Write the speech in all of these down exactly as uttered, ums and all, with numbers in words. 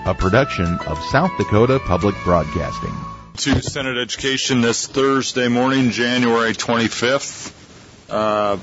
a production of South Dakota Public Broadcasting. To Senate Education this Thursday morning, January twenty-fifth. Uh,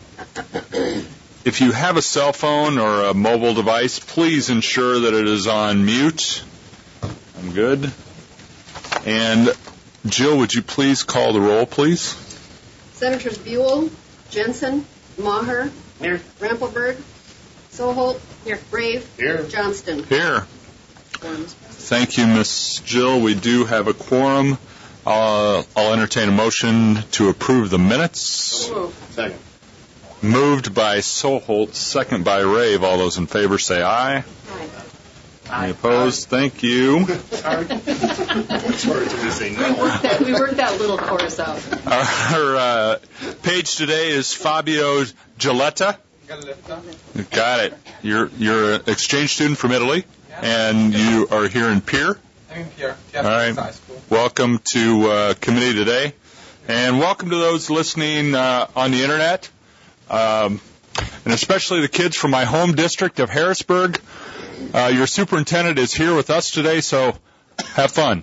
if you have a cell phone or a mobile device, please ensure that it is on mute. I'm good. And Jill, would you please call the roll, please? Senators Buell, Jensen, Maher, here. Rampelberg, Soholt, here. Brave, here. Johnston. Here. Thank you, Miss Jill. We do have a quorum. Uh, I'll entertain a motion to approve the minutes. So Second. Moved by Soholt, second by Rave. All those in favor say aye. Aye. Any opposed? Aye. Thank you. Sorry. Sorry to say no. We worked that, we worked that little chorus out. Our uh, page today is Fabio Gilletta. Got it. You're you're an exchange student from Italy, and you are here in Pierre. I'm in Pierre. All right. Welcome to uh, committee today, and welcome to those listening uh, on the internet, um, and especially the kids from my home district of Harrisburg. Uh, your superintendent is here with us today, so have fun.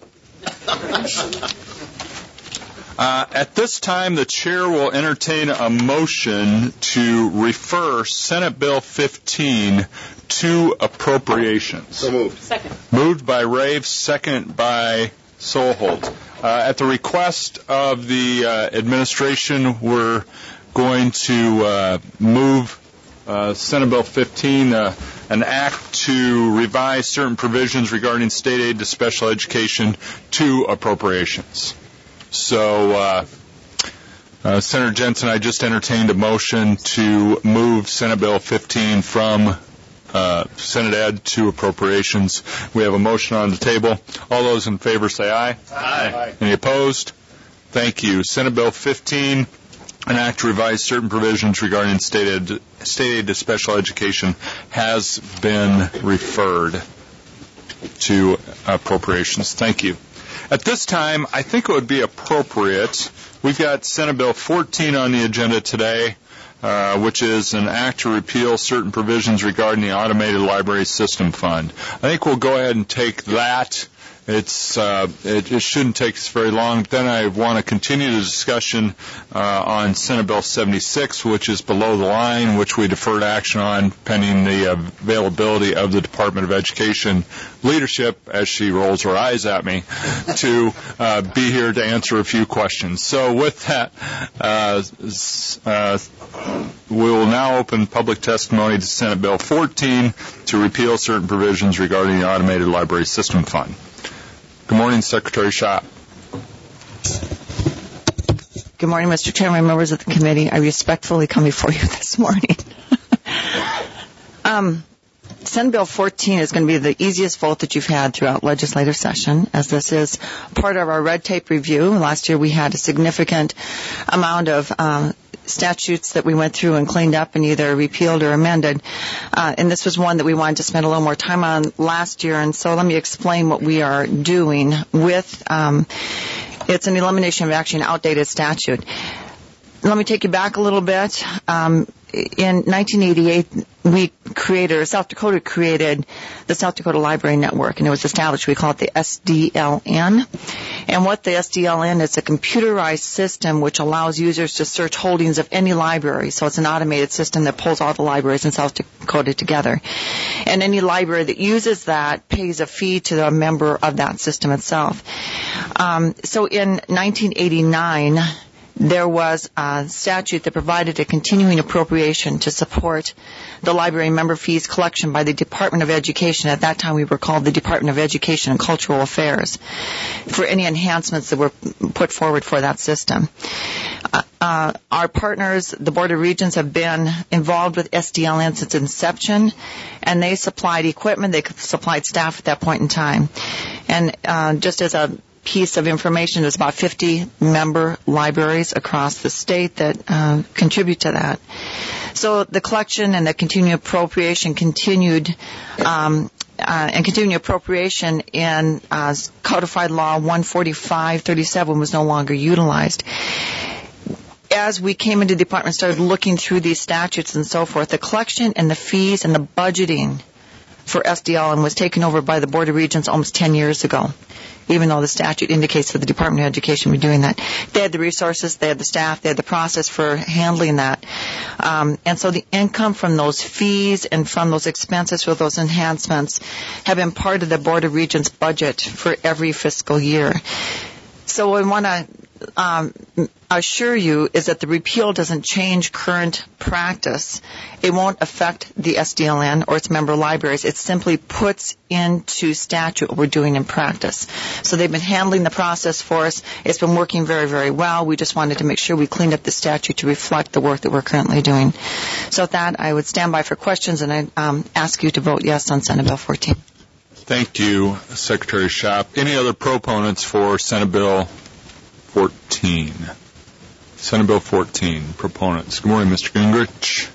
Uh, at this time, the chair will entertain a motion to refer Senate Bill fifteen to appropriations. So moved. Second. Moved by Rave, second by Soholt. Uh, at the request of the uh, administration, we're going to uh, move uh, Senate Bill fifteen, uh, an act to revise certain provisions regarding state aid to special education, to appropriations. So, uh, uh, Senator Jensen, I just entertained a motion to move Senate Bill fifteen from uh, Senate Ed to appropriations. We have a motion on the table. All those in favor say aye. Aye. Any opposed? Thank you. Senate Bill fifteen, an act to revise certain provisions regarding state aid, state aid to special education, has been referred to appropriations. Thank you. At this time, I think it would be appropriate. We've got Senate Bill fourteen on the agenda today, uh, which is an act to repeal certain provisions regarding the Automated Library System Fund. I think we'll go ahead and take that. It's uh, it, it shouldn't take us very long. Then I want to continue the discussion uh, on Senate Bill seventy-six, which is below the line, which we deferred action on pending the availability of the Department of Education leadership, as she rolls her eyes at me, to uh, be here to answer a few questions. So with that, uh, uh, we will now open public testimony to Senate Bill fourteen to repeal certain provisions regarding the Automated Library System Fund. Good morning, Secretary Schott. Good morning, Mister Chairman, members of the committee. I respectfully come before you this morning. um, Senate Bill fourteen is going to be the easiest vote that you've had throughout legislative session, as this is part of our red tape review. Last year we had a significant amount of um, statutes that we went through and cleaned up and either repealed or amended. Uh, and this was one that we wanted to spend a little more time on last year. And so let me explain what we are doing with, um, it's an elimination of actually an outdated statute. Let me take you back a little bit. Um, in nineteen eighty-eight, we created, or South Dakota created the South Dakota Library Network, and it was established. We call it the S D L N. And what the S D L N is, a computerized system which allows users to search holdings of any library. So it's an automated system that pulls all the libraries in South Dakota together. And any library that uses that pays a fee to the member of that system itself. Um, so in nineteen eighty-nine, there was a statute that provided a continuing appropriation to support the library member fees collection by the Department of Education. At that time, we were called the Department of Education and Cultural Affairs, for any enhancements that were put forward for that system. Uh, uh, our partners, the Board of Regents, have been involved with S D L N since inception, and they supplied equipment, they supplied staff at that point in time. And uh, just as a piece of information, there's about fifty member libraries across the state that uh, contribute to that. So the collection and the continuing appropriation continued, um, uh, and continuing appropriation in uh, Codified Law one forty-five thirty-seven was no longer utilized. As we came into the department, started looking through these statutes and so forth, the collection and the fees and the budgeting for S D L and was taken over by the Board of Regents almost ten years ago, even though the statute indicates for the Department of Education we're doing that. They had the resources, they had the staff, they had the process for handling that. Um, and so the income from those fees and from those expenses for those enhancements have been part of the Board of Regents budget for every fiscal year. So what I want to um, assure you is that the repeal doesn't change current practice. It won't affect the S D L N or its member libraries. It simply puts into statute what we're doing in practice. So they've been handling the process for us. It's been working very, very well. We just wanted to make sure we cleaned up the statute to reflect the work that we're currently doing. So with that, I would stand by for questions, and I um, ask you to vote yes on Senate Bill fourteen. Thank you, Secretary Shop. Any other proponents for Senate Bill fourteen? Senate Bill fourteen, proponents. Good morning, Mister Gingrich.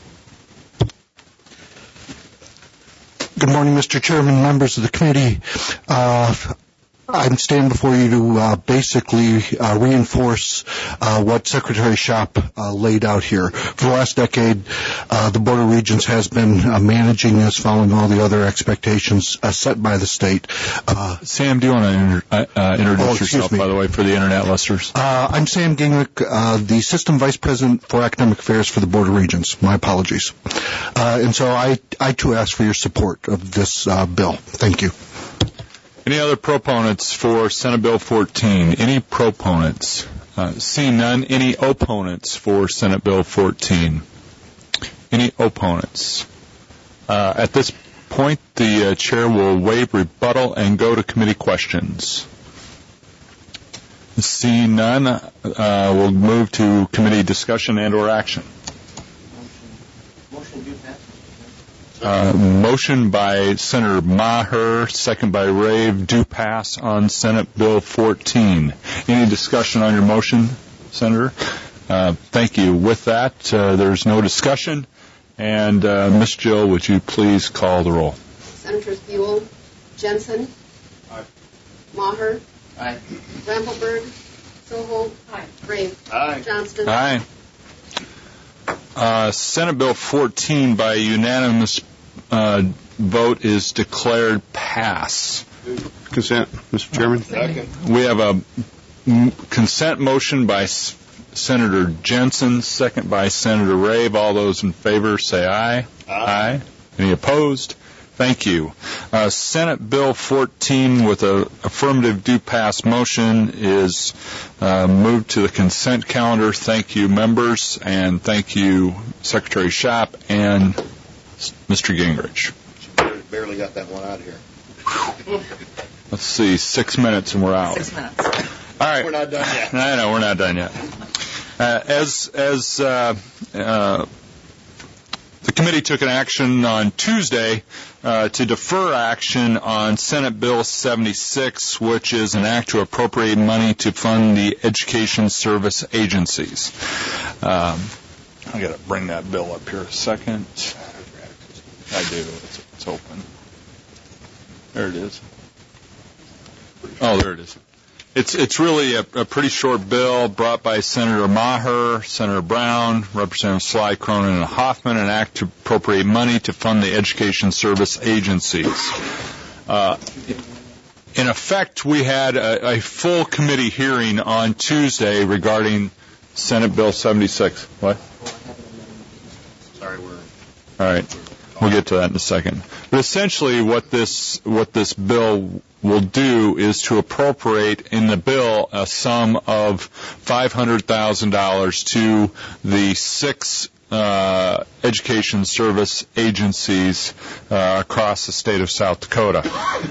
Good morning, Mister Chairman, members of the committee. Uh, I'm standing before you to uh, basically uh, reinforce uh, what Secretary Shop uh, laid out here. For the last decade, uh, the Board of Regents has been uh, managing this, following all the other expectations uh, set by the state. Uh, Sam, do you want to inter- uh, introduce oh, yourself, me. by the way, for the Internet listeners? Uh, I'm Sam Gingrich, uh, the System Vice President for Academic Affairs for the Board of Regents. My apologies. Uh, and so I, I, too, ask for your support of this uh, bill. Thank you. Any other proponents for Senate Bill fourteen? Any proponents? Uh, seeing none, any opponents for Senate Bill fourteen? Any opponents? Uh, at this point, the uh, chair will waive rebuttal and go to committee questions. Seeing none, uh, we'll move to committee discussion and or action. Uh, motion by Senator Maher, second by Rave, do pass on Senate Bill fourteen. Any discussion on your motion, Senator? Uh, thank you. With that, uh, there's no discussion. And uh, Miz Jill, would you please call the roll? Senators Buell, Jensen. Aye. Maher. Aye. Rampelberg. Soholt. Aye. Rave. Aye. Johnston. Aye. Uh, Senate Bill fourteen by unanimous uh, vote is declared pass. Consent, Mister Chairman. Second. We have a m- consent motion by S- Senator Jensen, second by Senator Rave. All those in favor say aye. Aye. Aye. Any opposed? Thank you. Uh, Senate Bill fourteen with a affirmative do pass motion is uh, moved to the consent calendar. Thank you, members, and thank you, Secretary Shop and Mister Gingrich. Barely, barely got that one out of here. Let's see, six minutes and we're out. Six minutes. All right. We're not done yet. I know, we're not done yet. Uh, as as uh, uh, the committee took an action on Tuesday uh, to defer action on Senate Bill seventy-six, which is an act to appropriate money to fund the education service agencies. Um, I got to bring that bill up here a second. I do. It's, it's open. There it is. Oh, there it is. It's it's really a, a pretty short bill brought by Senator Maher, Senator Brown, Representative Sly, Cronin, and Hoffman, an act to appropriate money to fund the education service agencies. Uh, in effect, we had a, a full committee hearing on Tuesday regarding Senate Bill seventy-six. What? Sorry, we're... All right. We'll get to that in a second. But essentially what this what this bill will do is to appropriate in the bill a sum of five hundred thousand dollars to the six uh, education service agencies uh, across the state of South Dakota.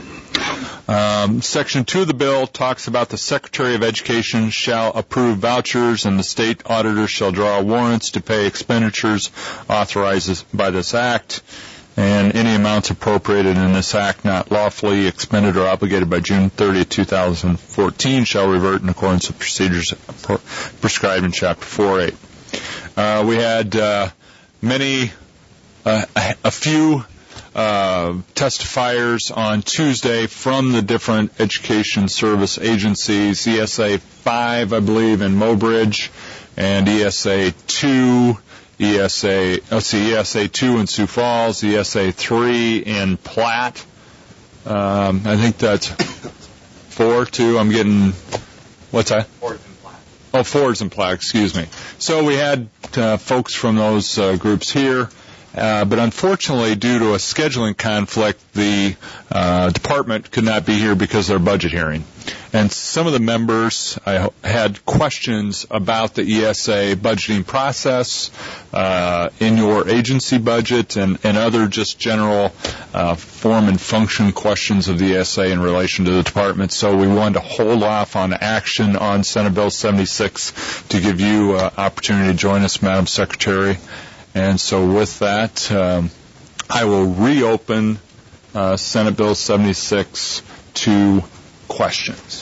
Um, Section two of the bill talks about the Secretary of Education shall approve vouchers and the state auditor shall draw warrants to pay expenditures authorized by this act, and any amounts appropriated in this act not lawfully expended or obligated by June thirtieth, twenty fourteen shall revert in accordance with procedures prescribed in Chapter four eight. Uh, we had uh, many, uh, a, a few Uh, testifiers on Tuesday from the different education service agencies, E S A five, I believe, in Mobridge, and E S A two E S A, let's see, E S A two in Sioux Falls, E S A three in Platte. Um, I think that's four, two. I'm getting, what's that? Fords and Platte. Oh, Fords and Platte, excuse me. So we had uh, folks from those uh, groups here. Uh, but unfortunately, due to a scheduling conflict, the uh, department could not be here because of their budget hearing. And some of the members I had questions about the E S A budgeting process uh, in your agency budget and, and other just general uh, form and function questions of the E S A in relation to the department. So we wanted to hold off on action on Senate Bill seventy-six to give you uh, opportunity to join us, Madam Secretary. And so with that, um, I will reopen uh, Senate Bill seventy-six to questions.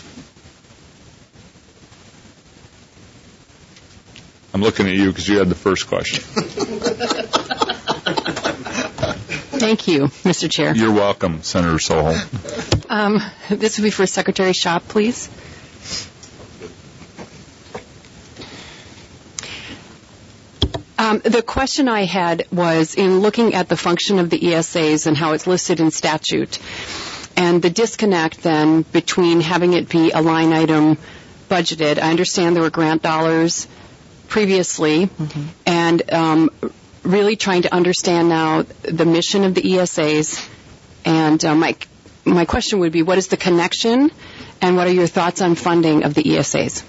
I'm looking at you because you had the first question. Thank you, Mister Chair. You're welcome, Senator Soho. Um, this would be for Secretary Shop, please. Um, the question I had was in looking at the function of the E S As and how it's listed in statute, and the disconnect then between having it be a line item budgeted. I understand there were grant dollars previously, mm-hmm. and um, really trying to understand now the mission of the E S As. And uh, my my question would be, what is the connection, and what are your thoughts on funding of the E S As?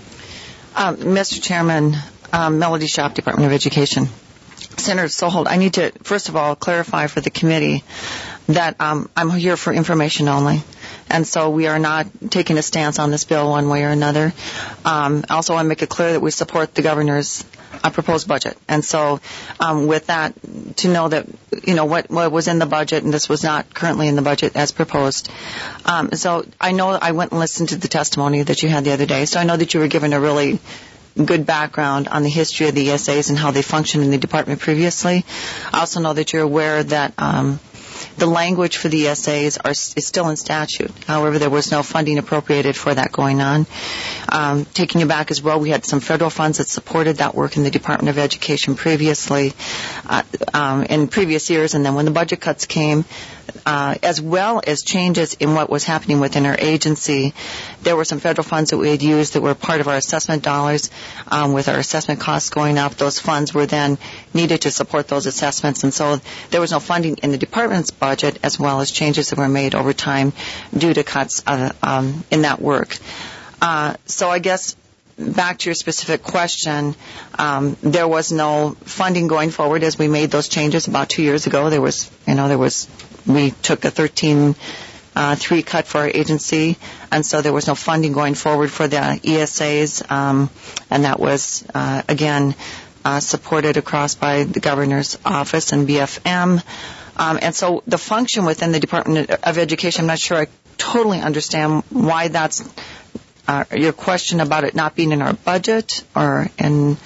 Um, Mister Chairman, um, Melody Shop, Department of Education. Senator Soholt, I need to, first of all, clarify for the committee that um, I'm here for information only. And so we are not taking a stance on this bill one way or another. Um, also, I want to make it clear that we support the governor's uh, proposed budget. And so um, with that, to know that, you know, what, what was in the budget, and this was not currently in the budget as proposed. Um, so I know I went and listened to the testimony that you had the other day. So I know that you were given a really good background on the history of the E S As and how they functioned in the department previously. I also know that you're aware that um, the language for the E S As are, is still in statute. However, there was no funding appropriated for that going on. Um, taking you back as well, we had some federal funds that supported that work in the Department of Education previously, uh, um, in previous years. And then when the budget cuts came, uh, as well as changes in what was happening within our agency, there were some federal funds that we had used that were part of our assessment dollars. Um, with our assessment costs going up, those funds were then needed to support those assessments. And so there was no funding in the department's budget, as well as changes that were made over time due to cuts uh, um, in that work. Uh, so I guess back to your specific question, um, there was no funding going forward as we made those changes about two years ago. There was, you know, there was, we took a thirteen Uh, three cut for our agency, and so there was no funding going forward for the E S As, um, and that was, uh, again, uh, supported across by the governor's office and B F M. Um, and so the function within the Department of Education, I'm not sure I totally understand why that's uh, your question about it not being in our budget or in...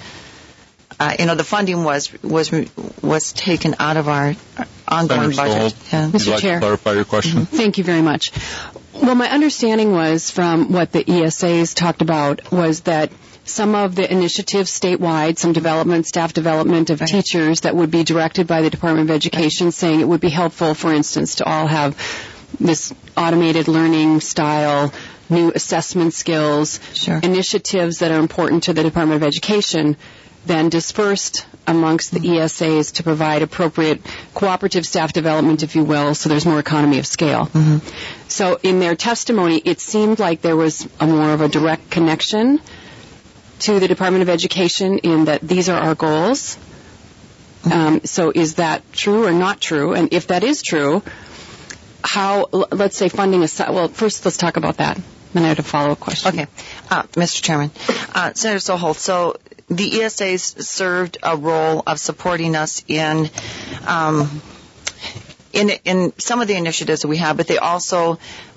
Uh, you know, the funding was was was taken out of our ongoing Senator budget. Yeah. Would Mister you like Chair. to clarify your question? Mm-hmm. Thank you very much. Well, my understanding was from what the E S As talked about was that some of the initiatives statewide, some development, staff development of right. teachers that would be directed by the Department of Education, right. saying it would be helpful, for instance, to all have this automated learning style, new assessment skills, sure. initiatives that are important to the Department of Education, then dispersed amongst the E S As to provide appropriate cooperative staff development, if you will, so there's more economy of scale. Mm-hmm. So in their testimony, it seemed like there was a more of a direct connection to the Department of Education in that these are our goals. Mm-hmm. Um, so is that true or not true? And if that is true, how, let's say funding aside, well, first let's talk about that. Then I have a follow-up question. Okay. Uh, Mister Chairman, uh, Senator Soholt, so the E S As served a role of supporting us in, um, in in some of the initiatives that we have, but they also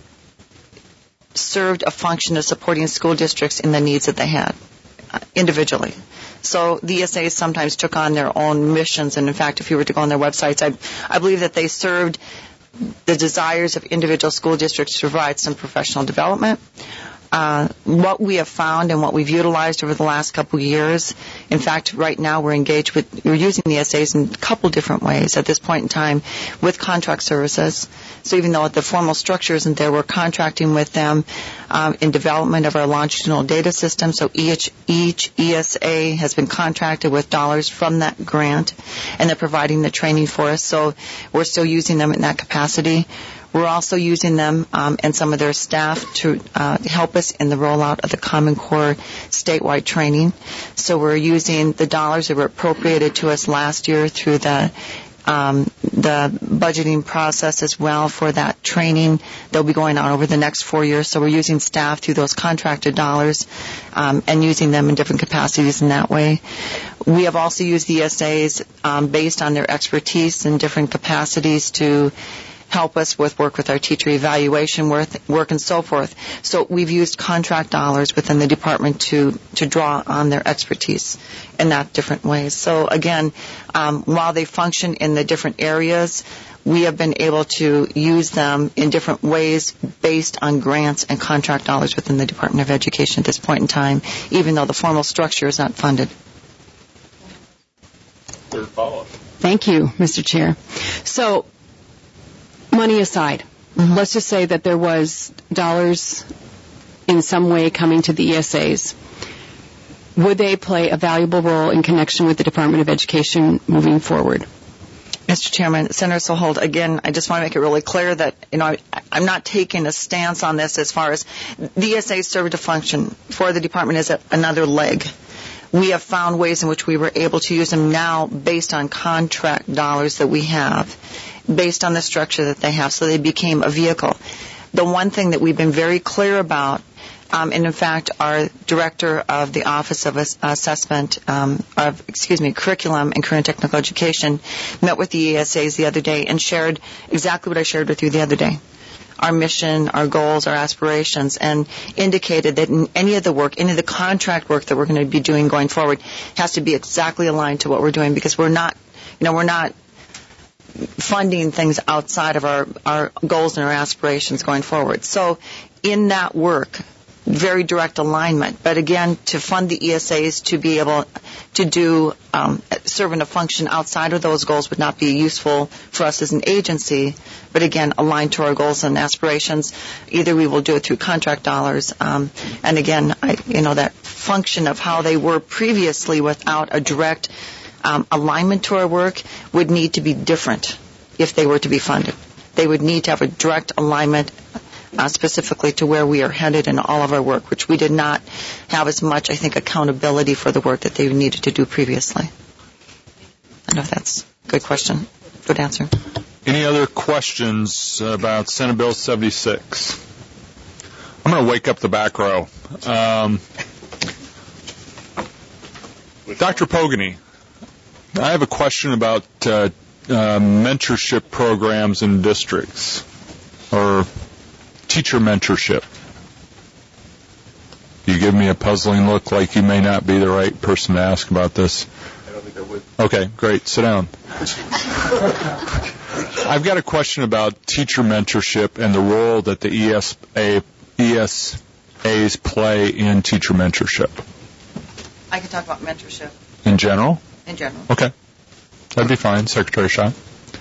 served a function of supporting school districts in the needs that they had uh, individually. So the E S As sometimes took on their own missions, and in fact, if you were to go on their websites, I, I believe that they served the desires of individual school districts to provide some professional development. Uh, what we have found and what we've utilized over the last couple of years in fact, right now we're engaged with, we're using the E S As in a couple different ways at this point in time with contract services. So even though the formal structure isn't there, we're contracting with them um, in development of our longitudinal data system. So each, each E S A has been contracted with dollars from that grant, and they're providing the training for us. So we're still using them in that capacity. We're also using them um, and some of their staff to uh, help us in the rollout of the Common Core statewide training. So we're using the dollars that were appropriated to us last year through the um, the budgeting process as well for that training. They'll be going on over the next four years. So we're using staff through those contracted dollars um, and using them in different capacities in that way. We have also used the E S As um, based on their expertise in different capacities to help us with work with our teacher evaluation work, work and so forth. So we've used contract dollars within the department to, to draw on their expertise in that different ways. So again, um, while they function in the different areas, we have been able to use them in different ways based on grants and contract dollars within the Department of Education at this point in time, even though the formal structure is not funded. Third follow-up. Thank you, Mister Chair. So, money aside, mm-hmm. let's just say that there was dollars in some way coming to the E S As. Would they play a valuable role in connection with the Department of Education moving forward? Mister Chairman, Senator Sohold, again, I just want to make it really clear that, you know, I, I'm not taking a stance on this as far as the E S As serve to function for the department as a, another leg. We have found ways in which we were able to use them now based on contract dollars that we have, based on the structure that they have, so they became a vehicle. The one thing that we've been very clear about, um, and in fact our director of the Office of Assessment, um, of, excuse me, Curriculum and Career and Technical Education met with the E S As the other day and shared exactly what I shared with you the other day. Our mission, our goals, our aspirations, and indicated that in any of the work, any of the contract work that we're going to be doing going forward has to be exactly aligned to what we're doing, because we're not, you know, we're not funding things outside of our, our goals and our aspirations going forward. So in that work, very direct alignment. But again, to fund the E S As to be able to do, um, serve in a function outside of those goals would not be useful for us as an agency. But again, aligned to our goals and aspirations, either we will do it through contract dollars. Um, and again, I, you know, that function of how they were previously without a direct um, alignment to our work would need to be different if they were to be funded. They would need to have a direct alignment Uh, specifically to where we are headed in all of our work, which we did not have as much, I think, accountability for the work that they needed to do previously. I don't know if that's a good question. Good answer. Any other questions about Senate Bill seventy-six? I'm going to wake up the back row. Um, Doctor Pogany, I have a question about uh, uh, mentorship programs in districts, or teacher mentorship. You give me a puzzling look like you may not be the right person to ask about this. I don't think I would. Okay, great. Sit down. I've got a question about teacher mentorship and the role that the E S A, E S As play in teacher mentorship. I can talk about mentorship. In general? In general. Okay. That'd be fine, Secretary Shaw.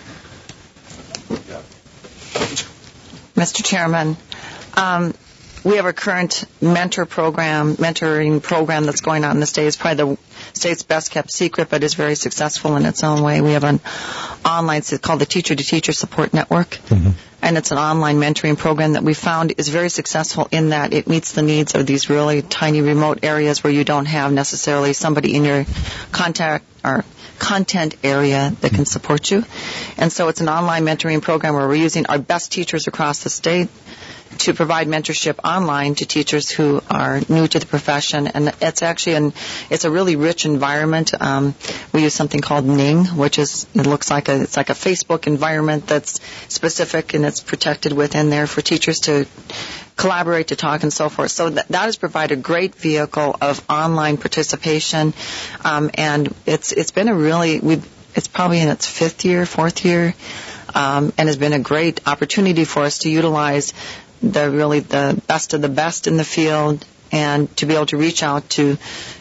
Mister Chairman, um, we have a current mentor program, mentoring program that's going on in the state. It's probably the state's best kept secret, but is very successful in its own way. We have an online, it's called the Teacher to Teacher Support Network, mm-hmm. and it's an online mentoring program that we found is very successful in that it meets the needs of these really tiny remote areas where you don't have necessarily somebody in your contact or content area that can support you. And so it's an online mentoring program where we're using our best teachers across the state to provide mentorship online to teachers who are new to the profession. And it's actually an, it's a really rich environment. Um, we use something called Ning, which is, it looks like a, it's like a Facebook environment that's specific and it's protected within there for teachers to collaborate, to talk, and so forth. So that, that has provided a great vehicle of online participation, um, and it's it's been a really, we've, it's probably in its fifth year, fourth year, um, and has been a great opportunity for us to utilize the really the best of the best in the field and to be able to reach out to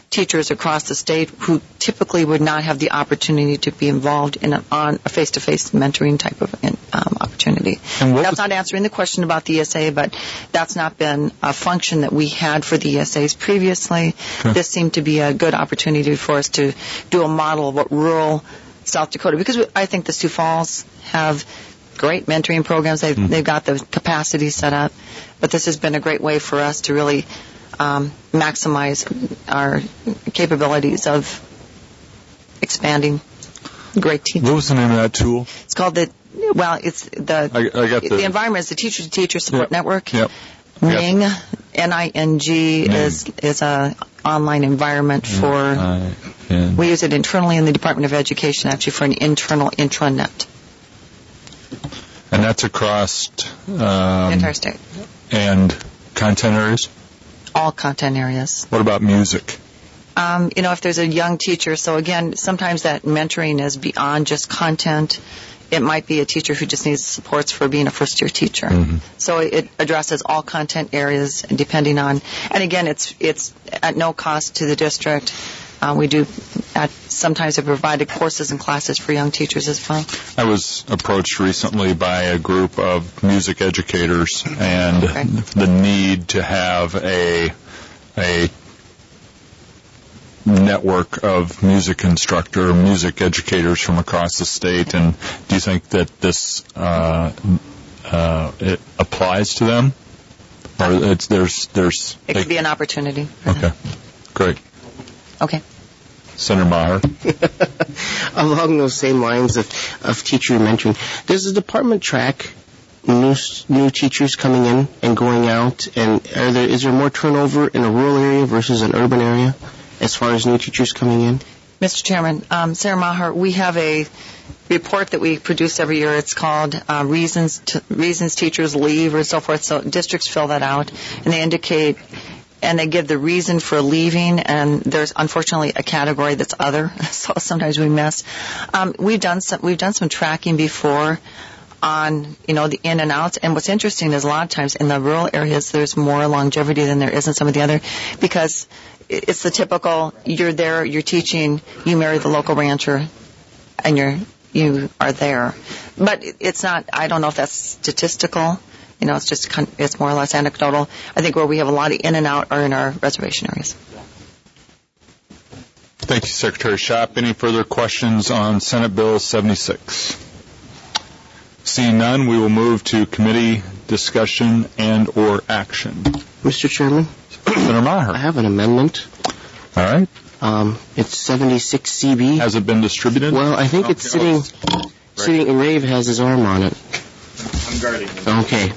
teachers across the state who typically would not have the opportunity to be involved in a, on a face-to-face mentoring type of um, opportunity. That's not answering the question about the E S A, but that's not been a function that we had for the E S As previously. Okay. This seemed to be a good opportunity for us to do a model of what rural South Dakota, because we, I think the Sioux Falls have great mentoring programs. They've, mm. they've got the capacity set up, but this has been a great way for us to really Um, maximize our capabilities of expanding great teaching. What was the name of that tool? It's called the, well, it's the, I, I got the, the environment is the Teacher-to-Teacher Support yep. Network. Yep. N I N G, yep. N I N G is, is a online environment for, I N we use it internally in the Department of Education, actually, for an internal intranet. And that's across um, the entire state. And content areas? All content areas. What about music? Um, you know, if there's a young teacher, so again, sometimes that mentoring is beyond just content. It might be a teacher who just needs supports for being a first-year teacher. Mm-hmm. So it addresses all content areas, depending on, and again, it's it's at no cost to the district. Uh, we do, at, sometimes have provided courses and classes for young teachers as well. I was approached recently by a group of music educators and okay. the need to have a a network of music instructor, music educators from across the state. And do you think that this uh, uh, it applies to them? Or it's, there's there's it could they, be an opportunity. Okay, them. Great. Okay. Senator Maher. Along those same lines of, of teacher mentoring, does the department track new new teachers coming in and going out? And are there is there more turnover in a rural area versus an urban area as far as new teachers coming in? Mister Chairman, um, Sarah Maher, we have a report that we produce every year. It's called uh, Reasons to, Reasons Teachers Leave or so forth. So districts fill that out, and they indicate and they give the reason for leaving, and there's unfortunately a category that's other, so sometimes we miss. Um, we've done some we've done some tracking before on, you know, the in and outs, and what's interesting is a lot of times in the rural areas there's more longevity than there is in some of the other, because it's the typical, you're there, you're teaching, you marry the local rancher, and you're you are there. But it's not, I don't know if that's statistical. You know, it's just, it's more or less anecdotal. I think where we have a lot of in and out are in our reservation areas. Thank you, Secretary Schopp. Any further questions on Senate Bill seventy-six? Seeing none, we will move to committee discussion and or action. Mister Chairman? Senator Maher. I have an amendment. All right. Um, it's seventy-six C B. Has it been distributed? Well, I think okay. it's sitting, oh, sitting, right. Rave has his arm on it. I'm guarding him. Okay.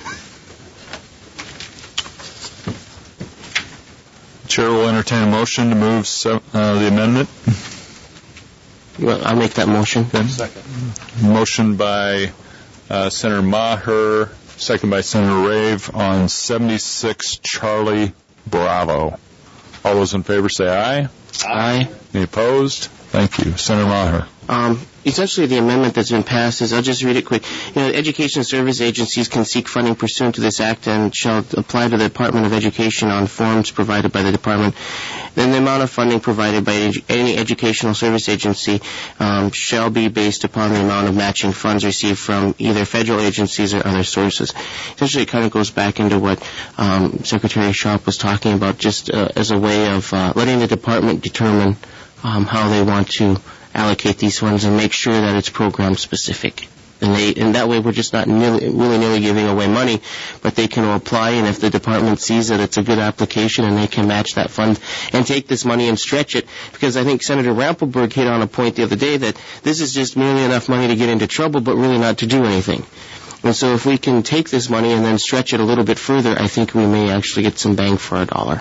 Chair will entertain a motion to move so, uh, the amendment. Well, I'll make that motion. Okay. Second. Motion by uh, Senator Maher, second by Senator Rave on seventy-six Charlie Bravo. All those in favor say aye. Aye. Any opposed? Thank you. Senator Maher. Um, essentially, the amendment that's been passed is, I'll just read it quick. You know, education service agencies can seek funding pursuant to this act and shall apply to the Department of Education on forms provided by the department. Then the amount of funding provided by edu- any educational service agency um, shall be based upon the amount of matching funds received from either federal agencies or other sources. Essentially, it kind of goes back into what um, Secretary Schopp was talking about, just uh, as a way of uh, letting the department determine um, how they want to allocate these funds and make sure that it's program specific. And they, and that way we're just not nilly, willy-nilly giving away money, but they can apply, and if the department sees that it's a good application and they can match that fund and take this money and stretch it, because I think Senator Rampelberg hit on a point the other day that this is just merely enough money to get into trouble, but really not to do anything. And so if we can take this money and then stretch it a little bit further, I think we may actually get some bang for our dollar.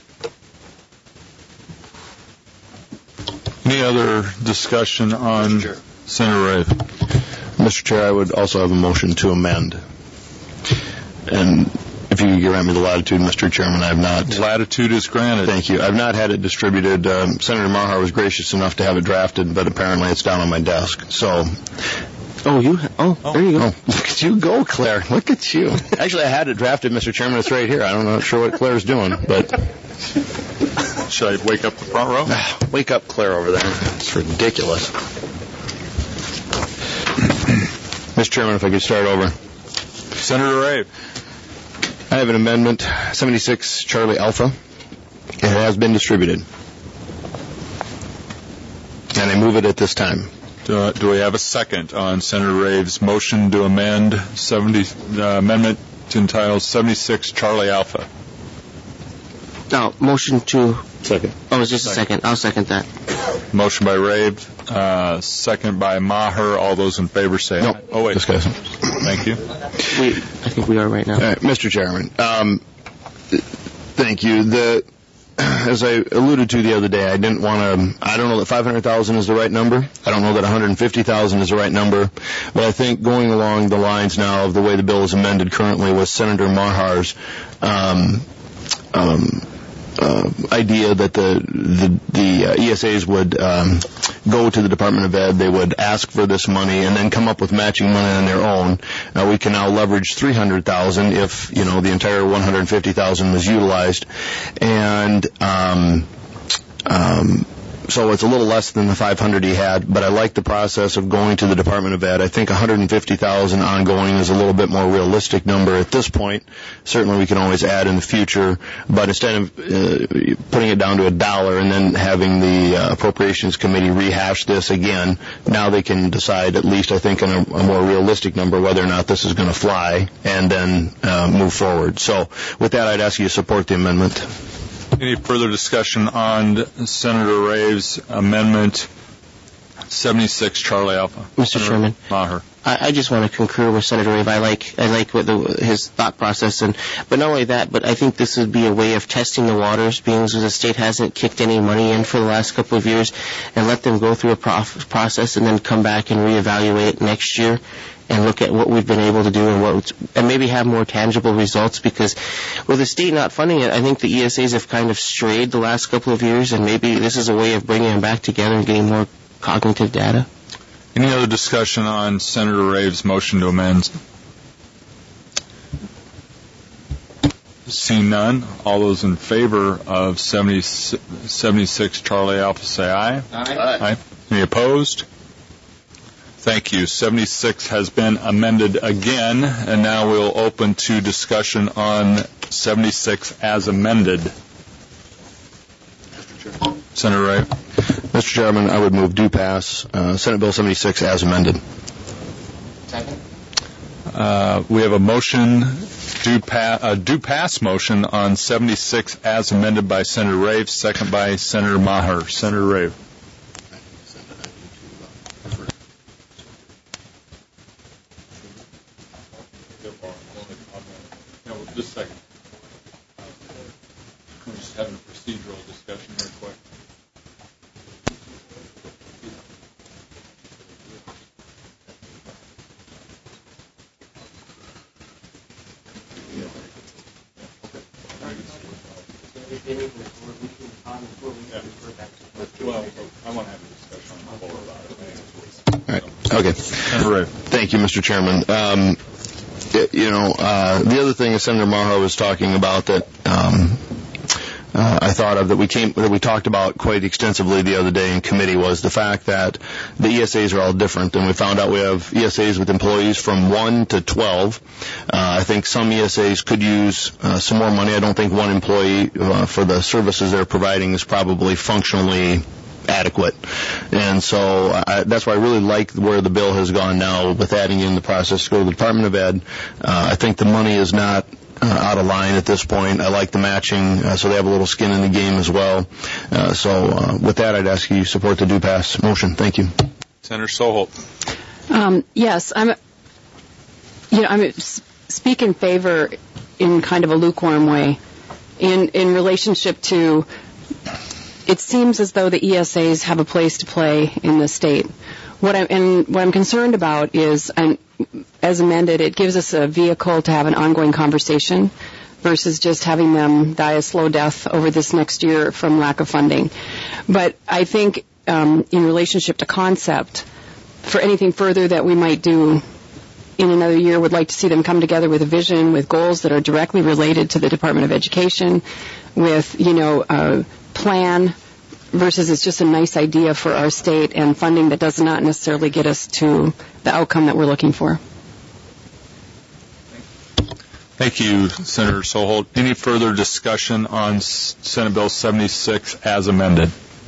Any other discussion on Sure. Senator Rave? Mister Chair, I would also have a motion to amend. And if you could grant me the latitude, Mister Chairman, I have not. Latitude is granted. Thank you. I've not had it distributed. Um, Senator Maher was gracious enough to have it drafted, but apparently it's down on my desk. So Oh, you? Oh, oh, there you go. Oh, look at you go, Claire. Look at you. Actually, I had it drafted, Mister Chairman. It's right here. I don't know sure what Claire's doing, but should I wake up the front row? Wake up, Claire, over there. It's ridiculous. Mister Chairman, if I could start over. Senator Ray. I have an amendment, seventy-six Charlie Alpha. It has been distributed. And I move it at this time. Do, do we have a second on Senator Rave's motion to amend seventy uh, amendment to entitle seventy-six Charlie Alpha? No, motion to... Second. Oh, it's just second. a second. I'll second that. Motion by Rave, uh, second by Maher. All those in favor say no. aye. Oh, wait. Discussion. Thank you. We, I think we are right now. All right, Mister Chairman, um, thank you. The... As I alluded to the other day, I didn't want to, I don't know that five hundred thousand is the right number. I don't know that one hundred fifty thousand is the right number. But I think going along the lines now of the way the bill is amended currently with Senator Maher's um, um, uh, idea that the the, the uh, E S As would um, go to the Department of Ed, they would ask for this money and then come up with matching money on their own. Uh, we can now leverage three hundred thousand if, you know, the entire one hundred fifty thousand was utilized. And um, um, so it's a little less than the five hundred he had, but I like the process of going to the Department of Ed. I think one hundred fifty thousand ongoing is a little bit more realistic number at this point. Certainly we can always add in the future, but instead of uh, putting it down to a dollar and then having the uh, Appropriations Committee rehash this again, now they can decide, at least I think, on a, a more realistic number whether or not this is going to fly, and then uh, move forward. So with that, I'd ask you to support the amendment. Any further discussion on Senator Rave's amendment seventy-six Charlie Alpha? Mister Senator Chairman, Maher. I, I just want to concur with Senator Rave. I like I like what the, his thought process, and but not only that, but I think this would be a way of testing the waters, being as the state hasn't kicked any money in for the last couple of years, and let them go through a prof- process and then come back and reevaluate next year and look at what we've been able to do and what and maybe have more tangible results, because with the state not funding it, I think the E S As have kind of strayed the last couple of years, and maybe this is a way of bringing them back together and getting more cognitive data. Any other discussion on Senator Rave's motion to amend? Seeing none, all those in favor of seventy, seventy-six Charlie Alpha say aye. Aye. Aye. Any opposed? Thank you. seventy-six has been amended again, and now we'll open to discussion on seventy-six as amended. Senator Ray. Mister Chairman, I would move do pass uh, Senate Bill seventy-six as amended. Second. Uh, we have a motion, do pa- a do pass motion on seventy-six as amended by Senator Rave, second by Senator Maher. Senator Rave. Just a second. We're just having a procedural discussion here quick. Well, I want to have a discussion on the floor about it. All right. Okay. Senator Ray. Thank you, Mister Chairman. Um, you know, uh, the other thing that Senator Maher was talking about that um, uh, I thought of that we came that we talked about quite extensively the other day in committee was the fact that the E S As are all different, and we found out we have E S As with employees from one to twelve. Uh, I think some E S As could use uh, some more money. I don't think one employee uh, for the services they're providing is probably functionally adequate. And so I, that's why I really like where the bill has gone now with adding in the process to go to the Department of Ed. Uh, I think the money is not uh, out of line at this point. I like the matching, uh, so they have a little skin in the game as well. Uh, so uh, with that, I'd ask you to support the do pass motion. Thank you. Senator Soholt. Um, yes, I'm. You know, I'm speak in favor in kind of a lukewarm way, in in relationship to. It seems as though the E S As have a place to play in the state. What I'm and what I'm concerned about is, and as amended, it gives us a vehicle to have an ongoing conversation versus just having them die a slow death over this next year from lack of funding. But I think um, in relationship to concept, for anything further that we might do in another year, would like to see them come together with a vision, with goals that are directly related to the Department of Education, with, you know, a plan versus it's just a nice idea for our state and funding that does not necessarily get us to the outcome that we're looking for. Thank you, Senator Soholt. Any further discussion on Senate Bill seventy-six as amended?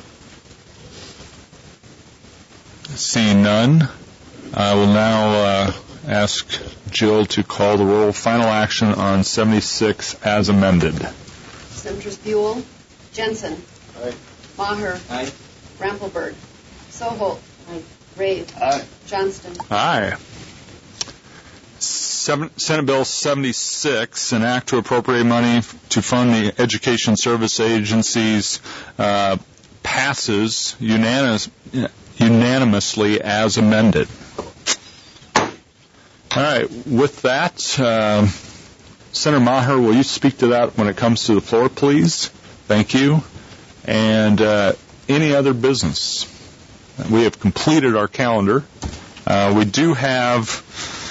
Seeing none, I will now uh, ask Jill to call the roll. Final action on seventy-six as amended. Senators Buell, Jensen. Aye. Maher. Aye. Rampelberg. Soholt. Aye. Rave. Aye. Johnston. Aye. Seven, Senate Bill seventy-six, an act to appropriate money to fund the education service agencies, uh, passes unanimous, unanimously as amended. All right. With that, uh, Senator Maher, will you speak to that when it comes to the floor, please? Thank you. And uh, any other business? We have completed our calendar. Uh, we do have...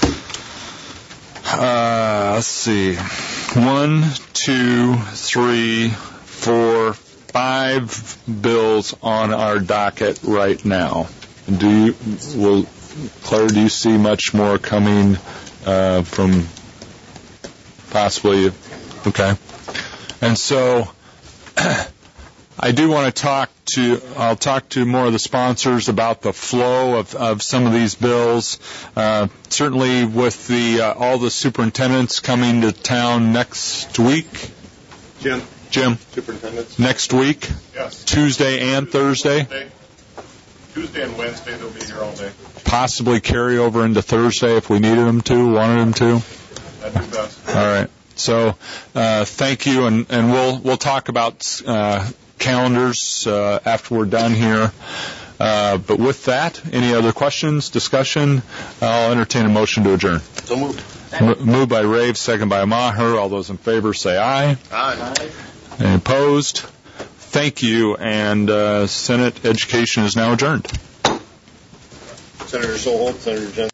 Uh, let's see, one, two, three, four, five bills on our docket right now. Do you, will, Claire, do you see much more coming uh, from possibly? Okay. And so I do want to talk to, I'll talk to more of the sponsors about the flow of, of some of these bills. Uh, certainly with the, uh, all the superintendents coming to town next week. Jim. Jim. Superintendents. Next week? Yes. Tuesday and Thursday? Wednesday. Tuesday and Wednesday they'll be here all day. Possibly carry over into Thursday if we needed them to, wanted them to? That'd be best. All right. So, uh, thank you, and, and we'll, we'll talk about, uh, calendars uh, after we're done here. Uh, but with that, any other questions, discussion? I'll entertain a motion to adjourn. So moved. M- moved by Rave, second by Maher. All those in favor say aye. Aye. Any opposed? Thank you, and uh, Senate Education is now adjourned. Senator Soholt, Senator Jensen.